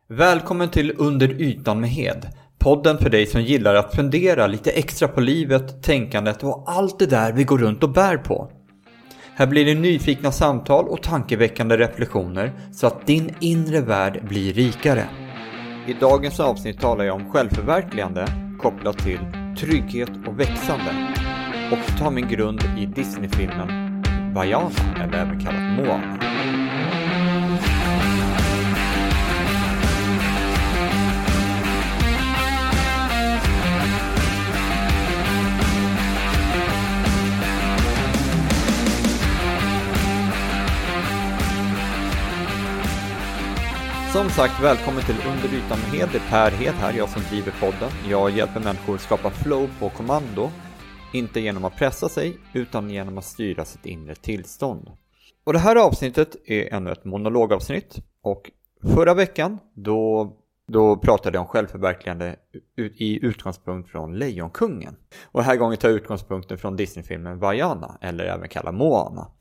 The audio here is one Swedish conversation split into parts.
Välkommen till Under ytan med Hed. Podden för dig som gillar att fundera lite extra på livet, tänkandet och allt det där vi går runt och bär på. Här blir det nyfikna samtal och tankeväckande reflektioner så att din inre värld blir rikare. I dagens avsnitt talar jag om självförverkligande kopplat till trygghet och växande. Och tar min grund i Disney-filmen Vaiana, eller även kallat Moana. Som sagt, välkommen till Under ytan med Hed. Det är Per Hed här, jag som driver podden. Jag hjälper människor att skapa flow på kommando. Inte genom att pressa sig, utan genom att styra sitt inre tillstånd. Och det här avsnittet är ännu ett monologavsnitt. Och förra veckan, då pratade jag om självförverkligande i utgångspunkt från Lejonkungen. Och här gången tar jag utgångspunkten från Disney-filmen Vaiana, eller även kallad Moana.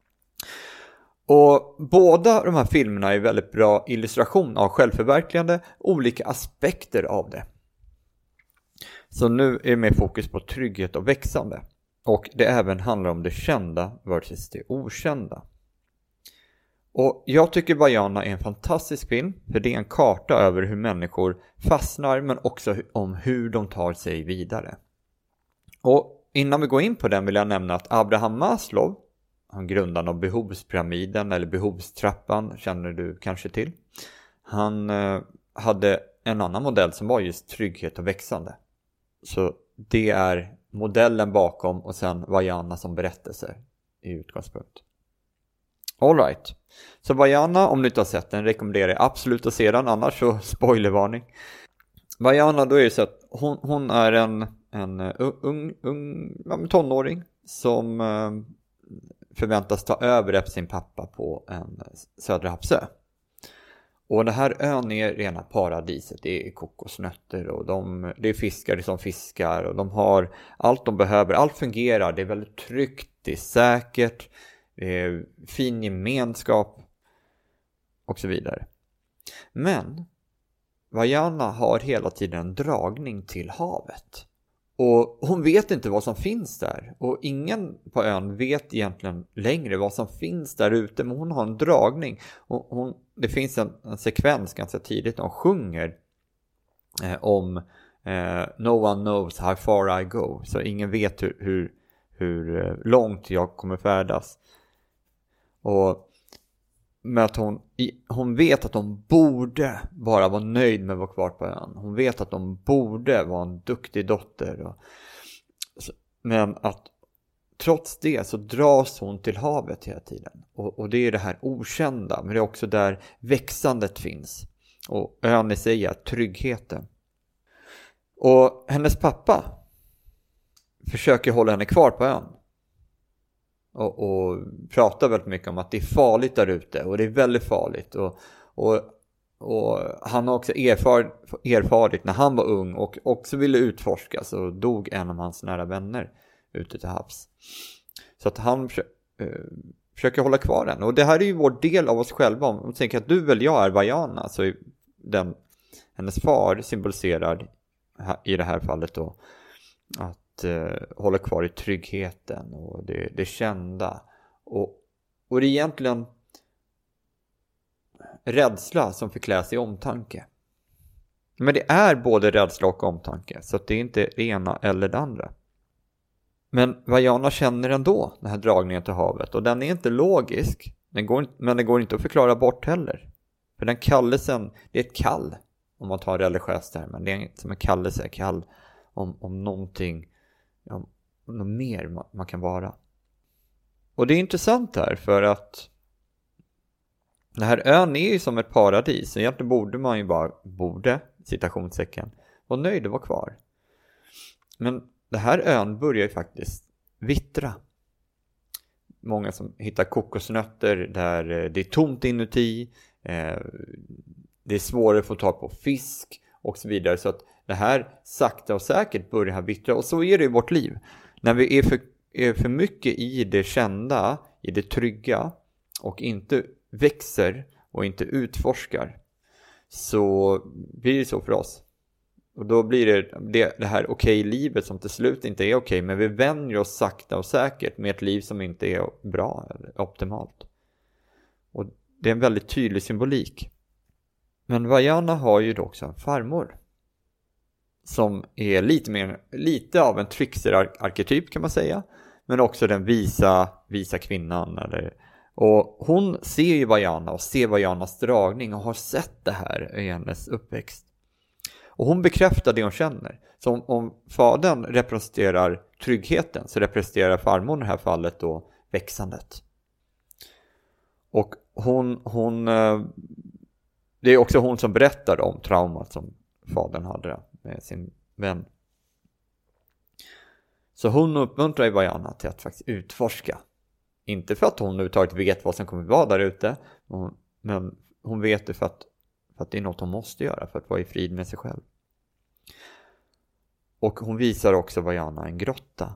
Och båda de här filmerna är väldigt bra illustration av självförverkligande, olika aspekter av det. Så nu är det mer fokus på trygghet och växande. Och det även handlar om det kända versus det okända. Och jag tycker Vaiana är en fantastisk film, för det är en karta över hur människor fastnar, men också om hur de tar sig vidare. Och innan vi går in på den vill jag nämna att Abraham Maslow, han grundaren av behovspyramiden eller behovstrappan, känner du kanske till. Han hade en annan modell som var just trygghet och växande. Så det är modellen bakom, och sen Vaiana som berättelse i utgångspunkt. All right. Så Vaiana, om du inte har sett den, rekommenderar jag absolut att se den, annars så spoilervarning. Vaiana, då är det så att hon är en ung tonåring som förväntas ta över efter sin pappa på en södra havsö. Och det här ön är rena paradiset. Det är kokosnötter och det är fiskare som fiskar, och de har allt de behöver. Allt fungerar, det är väldigt tryggt, det är säkert, det är fin gemenskap och så vidare. Men Vaiana har hela tiden en dragning till havet. Och hon vet inte vad som finns där. Och ingen på ön vet egentligen längre vad som finns där ute. Men hon har en dragning. Det finns en sekvens ganska tidigt. Hon sjunger om No one knows how far I go. Så ingen vet hur långt jag kommer färdas. Och med att hon vet att de borde bara vara nöjd med att vara kvar på ön. Hon vet att de borde vara en duktig dotter. Men att trots det så dras hon till havet hela tiden. Och det är det här okända, men det är också där växandet finns. Och ön i sig är tryggheten. Och hennes pappa försöker hålla henne kvar på ön. Och pratar väldigt mycket om att det är farligt där ute. Och det är väldigt farligt. Och han har också erfarit när han var ung och också ville utforska, så dog en av hans nära vänner ute till havs. Så att han försöker hålla kvar den. Och det här är ju vår del av oss själva. Om man tänker att du väl jag är Vaiana, så hennes far symboliserar i det här fallet då att hålla kvar i tryggheten och det kända. Och det är egentligen rädsla som förkläs i omtanke. Men det är både rädsla och omtanke, så att det är inte det ena eller det andra. Men Vaiana känner ändå den här dragningen till havet, och den är inte logisk, men den går inte att förklara bort heller. För den kallelsen, det är ett kall, om man tar religiöst där, men det är som en kallelse, kall om någonting, om något mer man kan vara. Och det är intressant här, för att den här ön är ju som ett paradis. Så egentligen borde man ju bara, citationstecken, vara nöjd och vara kvar. Men den här ön börjar ju faktiskt vittra. Många som hittar kokosnötter där det är tomt inuti. Det är svårare att få tag på fisk och så vidare. Så att det här sakta och säkert börjar här vittra. Och så är det i vårt liv. När vi är för mycket i det kända, i det trygga, och inte växer och inte utforskar, så blir det så för oss. Och då blir det här okej-livet som till slut inte är okej, men vi vänjer oss sakta och säkert med ett liv som inte är bra eller optimalt. Och det är en väldigt tydlig symbolik. Men Vajana har ju då också en farmor som är lite av en trickster-arketyp kan man säga, men också den visa kvinnan. Och hon ser ju Vajana och ser Vajanas dragning och har sett det här i hennes uppväxt. Och hon bekräftar det hon känner. Så om fadern representerar tryggheten så representerar farmor i det här fallet då växandet. Och det är också hon som berättar om traumat som fadern hade med sin vän. Så hon uppmuntrar ju Vajana till att faktiskt utforska. Inte för att hon överhuvudtaget vet vad som kommer vara där ute. Men hon vet det för att det är något hon måste göra för att vara i frid med sig själv. Och hon visar också Vajana en grotta.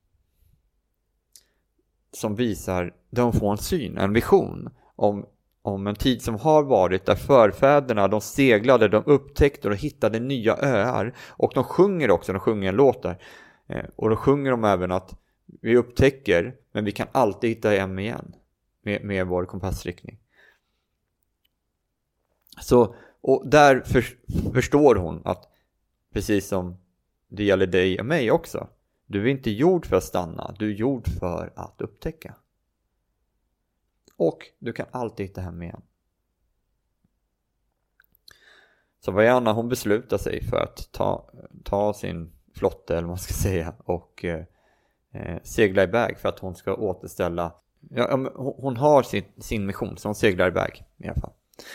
Som visar, där hon får en syn, en vision om en tid som har varit där förfäderna, de seglade, de upptäckte och hittade nya öar. Och de sjunger en låt där. Och då sjunger de även att vi upptäcker, men vi kan alltid hitta hem igen med vår kompassriktning. Så, och där förstår hon att precis som det gäller dig och mig också, du är inte gjord för att stanna, du är gjord för att upptäcka. Och du kan alltid hitta hem igen. Så Vajana, hon beslutar sig för att ta sin flotte eller vad man ska säga och segla iväg för att hon ska återställa. Hon har sin mission, så hon seglar iväg i alla fall.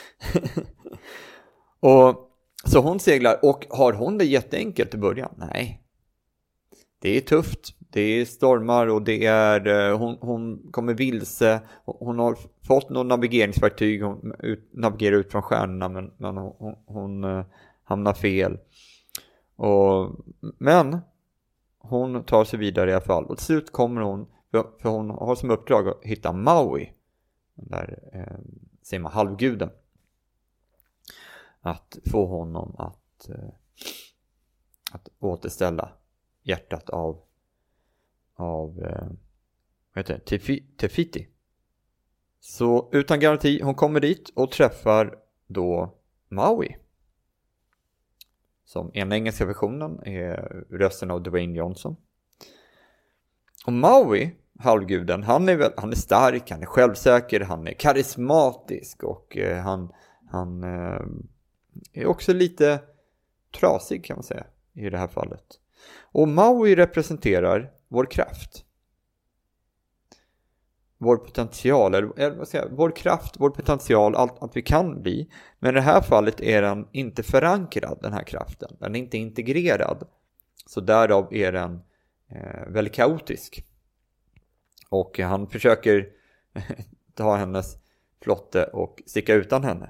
Och så hon seglar, och har hon det jätteenkelt i början? Nej. Det är tufft, det är stormar och det är hon kommer vilse. Hon har fått någon navigeringsverktyg, hon navigerar ut från stjärnorna, men hon hamnar fel. Men hon tar sig vidare i alla fall. Och till slut kommer hon, för hon har som uppdrag att hitta Maui. Där ser man halvguden. Att få honom att återställa hjärtat av Te-Fiti. Så utan garanti, hon kommer dit och träffar då Maui. Som i den engelska versionen är rösten av Dwayne Johnson. Och Maui, halvguden, han är stark, han är självsäker, han är karismatisk och han är också lite trasig kan man säga i det här fallet. Och Maui representerar vår kraft. Vår potential, eller vad ska jag säga, vår kraft, vår potential, allt vi kan bli. Men i det här fallet är den inte förankrad, den här kraften. Den är inte integrerad. Så därav är den väldigt kaotisk. Och han försöker ta hennes flotte och sticka utan henne.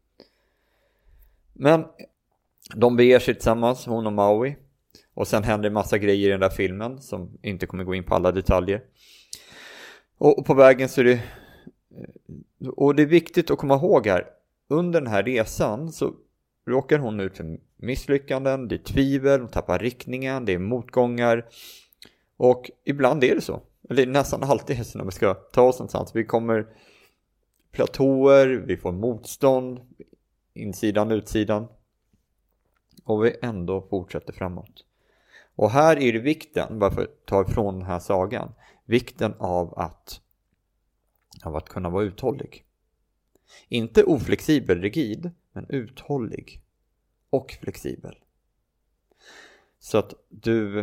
Men de beger sig tillsammans, hon och Maui. Och sen händer en massa grejer i den där filmen som inte kommer gå in på alla detaljer. Och på vägen så är det... Och det är viktigt att komma ihåg här. Under den här resan så råkar hon ut för misslyckanden. Det är tvivel, hon tappar riktningen, det är motgångar. Och ibland är det så. Eller nästan alltid är det så när vi ska ta oss någonstans. Vi kommer platåer, vi får motstånd. Insidan, utsidan. Och vi ändå fortsätter framåt. Och här är det vikten, bara för att ta ifrån den här sagan, vikten av att kunna vara uthållig. Inte oflexibel, rigid, men uthållig och flexibel. Så att du...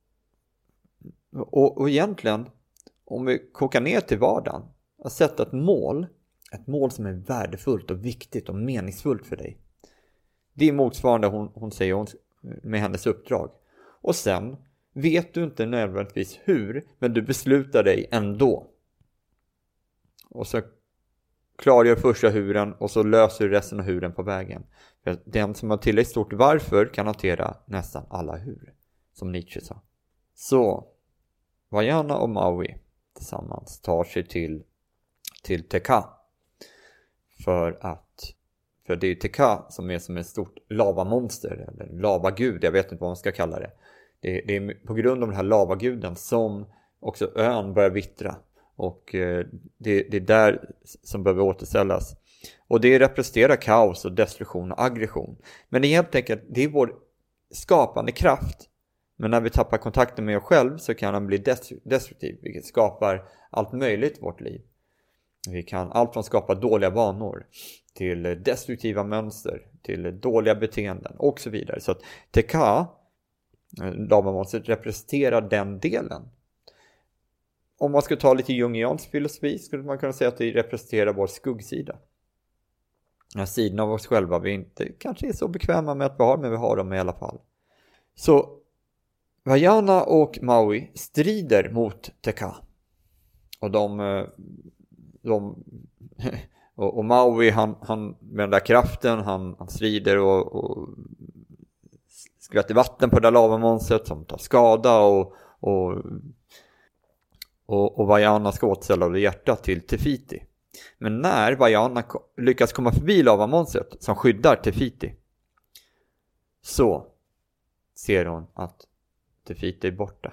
Och egentligen, om vi kokar ner till vardagen, att sätta ett mål som är värdefullt och viktigt och meningsfullt för dig. Det är motsvarande hon säger med hennes uppdrag. Och sen vet du inte nödvändigtvis hur, men du beslutar dig ändå. Och så klargör första huren och så löser du resten av huren på vägen. För den som har tillräckligt stort varför kan hantera nästan alla hur, som Nietzsche sa. Så Vajana och Maui tillsammans tar sig till Teka för För det är Teka som är som ett stort lavamonster eller lavagud, jag vet inte vad man ska kalla det. Det är på grund av den här lavaguden som också ön börjar vittra. Och det är där som behöver återställas. Och det representerar kaos och destruktion och aggression. Men det är helt enkelt, det är vår skapande kraft. Men när vi tappar kontakten med oss själv så kan den bli destruktiv. Vilket skapar allt möjligt i vårt liv. Vi kan allt från skapa dåliga vanor till destruktiva mönster, till dåliga beteenden och så vidare. Så att Teka, lavamonstret, representerar den delen. Om man ska ta lite jungiansk filosofi skulle man kunna säga att det representerar vår skuggsida. Den här sidan av oss själva vi inte kanske är så bekväma med att vi har, men vi har dem i alla fall. Så Vajana och Maui strider mot Teka. Och och Maui han med den där kraften han strider och skvätter vatten på det där lavamonstret som tar skada och Vajana ska återställa det hjärtat till Tefiti. Men när Vajana lyckas komma förbi lavamonstret som skyddar Tefiti så ser hon att Tefiti är borta.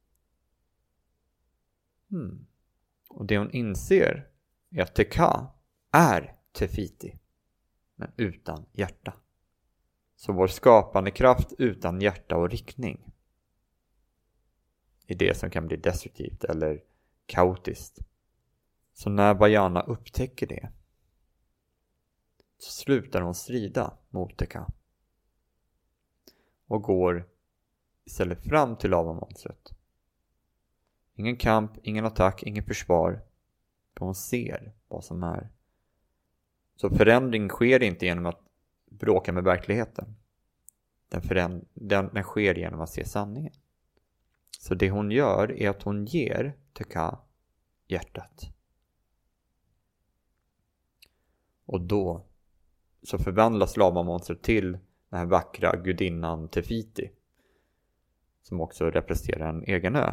Och det hon inser är att Teka är Tefiti men utan hjärta. Så vår skapande kraft utan hjärta och riktning är det som kan bli destruktivt eller kaotiskt. Så när Vajana upptäcker det så slutar hon strida mot Teka och går istället fram till lavamonstret. Ingen kamp, ingen attack, ingen försvar. För hon ser vad som är. Så förändring sker inte genom att bråka med verkligheten. Den sker genom att se sanningen. Så det hon gör är att hon ger Teka hjärtat. Och då så förvandlas lavamonstret till den här vackra gudinnan Tefiti. Som också representerar en egen ö.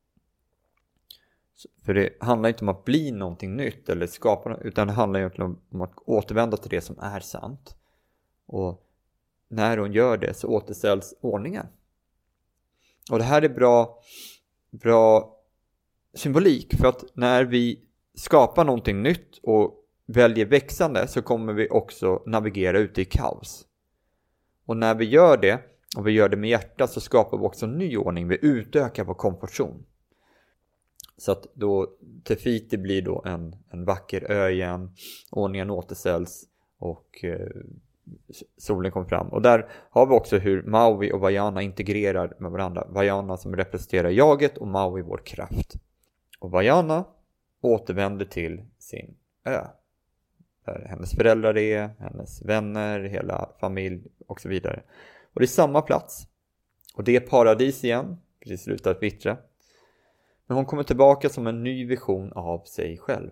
För det handlar inte om att bli någonting nytt eller skapa, utan det handlar egentligen om att återvända till det som är sant. Och när hon gör det så återställs ordningen. Och det här är bra symbolik, för att när vi skapar någonting nytt och väljer växande så kommer vi också navigera ute i kaos. Och när vi gör det och vi gör det med hjärtat så skapar vi också en ny ordning. Vi utökar vår komfortzon. Så att då Tefiti blir då en vacker ö igen. Ordningen återställs och solen kommer fram. Och där har vi också hur Maui och Vajana integrerar med varandra. Vajana som representerar jaget och Maui vår kraft. Och Vajana återvänder till sin ö. Där hennes föräldrar är, hennes vänner, hela familj och så vidare. Och det är samma plats. Och det är paradis igen. Precis slutat vittra. Men hon kommer tillbaka som en ny vision av sig själv.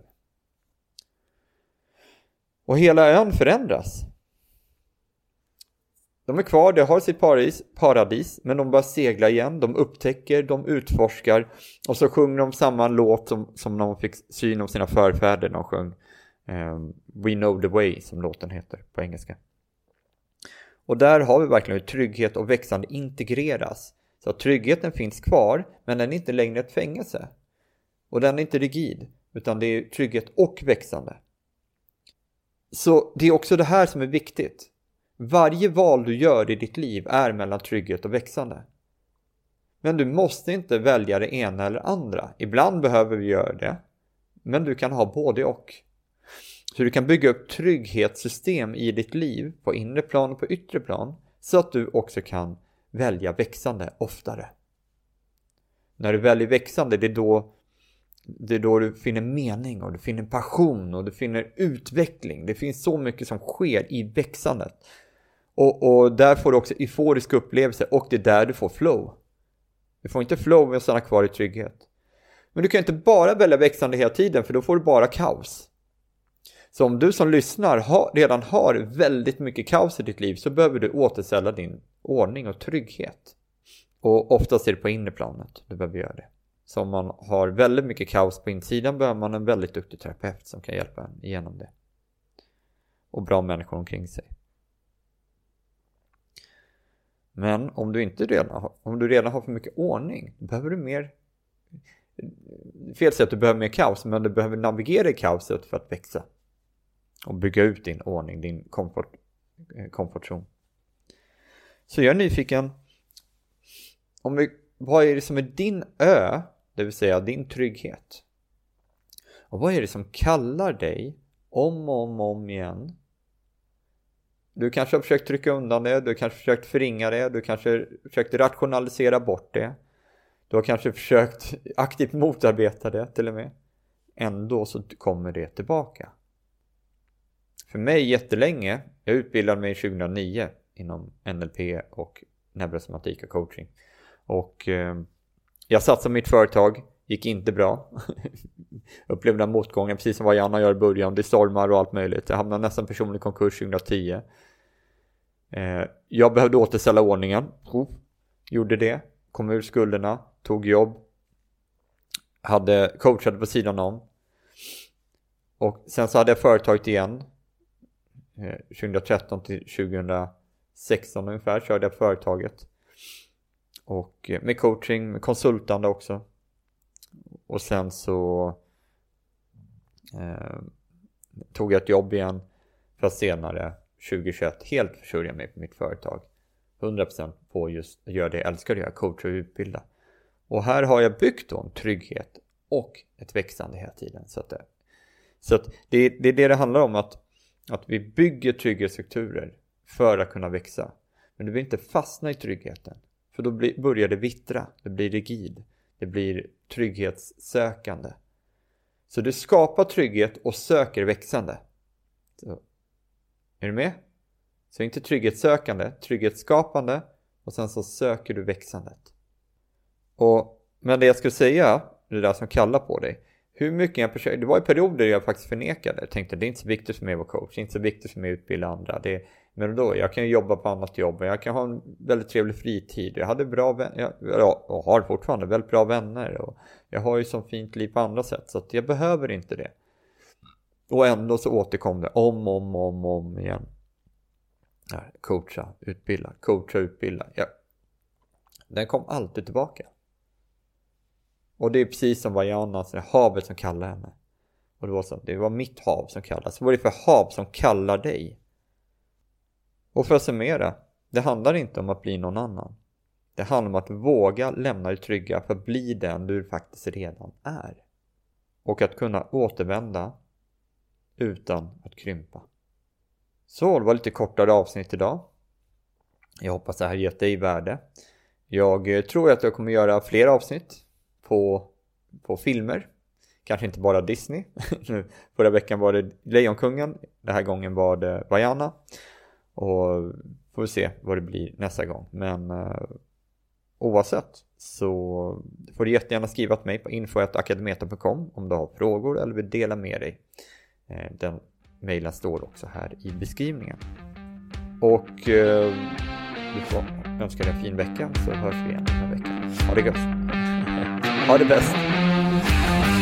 Och hela ön förändras. De är kvar, de har sitt paradis. Men de bara seglar igen. De upptäcker, de utforskar. Och så sjunger de samma låt som de fick syn av sina förfäder. De sjöng We Know The Way, som låten heter på engelska. Och där har vi verkligen hur trygghet och växande integreras. Så att tryggheten finns kvar, men den är inte längre ett fängelse. Och den är inte rigid, utan det är trygghet och växande. Så det är också det här som är viktigt. Varje val du gör i ditt liv är mellan trygghet och växande. Men du måste inte välja det ena eller andra. Ibland behöver vi göra det, men du kan ha både och. Så du kan bygga upp trygghetssystem i ditt liv på inre plan och på yttre plan, så att du också kan välja växande oftare. När du väljer växande, det är då du finner mening och du finner passion och du finner utveckling. Det finns så mycket som sker i växandet. Och där får du också euforiska upplevelser, och det är där du får flow. Du får inte flow med att stanna kvar i trygghet. Men du kan inte bara välja växande hela tiden, för då får du bara kaos. Så om du som lyssnar redan har väldigt mycket kaos i ditt liv, så behöver du återställa din ordning och trygghet. Och oftast är det på inre planet du behöver göra det. Så om man har väldigt mycket kaos på insidan behöver man en väldigt duktig terapeut som kan hjälpa en igenom det. och bra människor omkring sig. Men om du redan har för mycket ordning, då behöver du mer, fel sätt, du behöver mer kaos, men du behöver navigera i kaoset för att växa och bygga ut din ordning, din komfortzon. Så jag är nyfiken, vad är det som är din ö, det vill säga din trygghet? Och vad är det som kallar dig om igen? Du kanske har försökt trycka undan det, du kanske har försökt förringa det, du kanske försökt rationalisera bort det. Du har kanske försökt aktivt motarbeta det till och med. Ändå så kommer det tillbaka. För mig jättelänge, jag utbildade mig 2009 inom NLP och neurosemantik och coaching. Och jag satsade mitt företag, gick inte bra. Upplevde en motgången precis som vad Janna gör i början. Det stormar och allt möjligt. Jag hamnade nästan personlig konkurs 2010. Jag behövde återställa ordningen. Gjorde det. Kom ur skulderna. Tog jobb. Coachade på sidan om. Och sen så hade jag företaget igen. 2013 till 2016 ungefär körde jag företaget. Och med coaching, med konsultande också. Och sen så tog jag ett jobb igen för att senare 2021 helt försörja mig på mitt företag. 100% på just göra det jag älskar, jag coacha och utbilda. Och här har jag byggt då en trygghet och ett växande hela tiden. Så att det är det handlar om, att vi bygger trygghetsstrukturer för att kunna växa. Men du vill inte fastna i tryggheten. För då börjar det vittra, det blir rigid, det blir trygghetssökande. Så du skapar trygghet och söker växande. Så, är du med? Så inte trygghetssökande, trygghetsskapande, och sen så söker du växandet. Men det jag skulle säga, det där som kallar på dig. Hur mycket jag försökte, det var i perioder där jag faktiskt förnekade. Jag tänkte det är inte så viktigt för mig att vara coach, det är inte så viktigt för mig att utbilda andra. Men då, jag kan ju jobba på annat jobb, jag kan ha en väldigt trevlig fritid. Jag hade och har fortfarande väldigt bra vänner. Och jag har ju så fint liv på andra sätt, så att jag behöver inte det. Och ändå så återkom det om igen. Coacha, utbilda. Ja. Den kom alltid tillbaka. Och det är precis som Vajana, så det är havet som kallar henne. Och det var mitt hav som kallade. Så vad är det för hav som kallar dig? Och för att summera, det handlar inte om att bli någon annan. Det handlar om att våga lämna dig trygga för att bli den du faktiskt redan är. Och att kunna återvända utan att krympa. Så det var lite kortare avsnitt idag. Jag hoppas det här gett dig värde. Jag tror att jag kommer göra fler avsnitt på filmer. Kanske inte bara Disney. Förra veckan var det Lejonkungen. Den här gången var det Vajana. Och får vi se vad det blir nästa gång. Men oavsett så får du jättegärna skriva till mig på info@akademeter.com om du har frågor eller vill dela med dig. Den mejlen står också här i beskrivningen. Och du får önska dig en fin vecka, så hörs vi igen den här veckan. Ha det gött. Ha det bäst.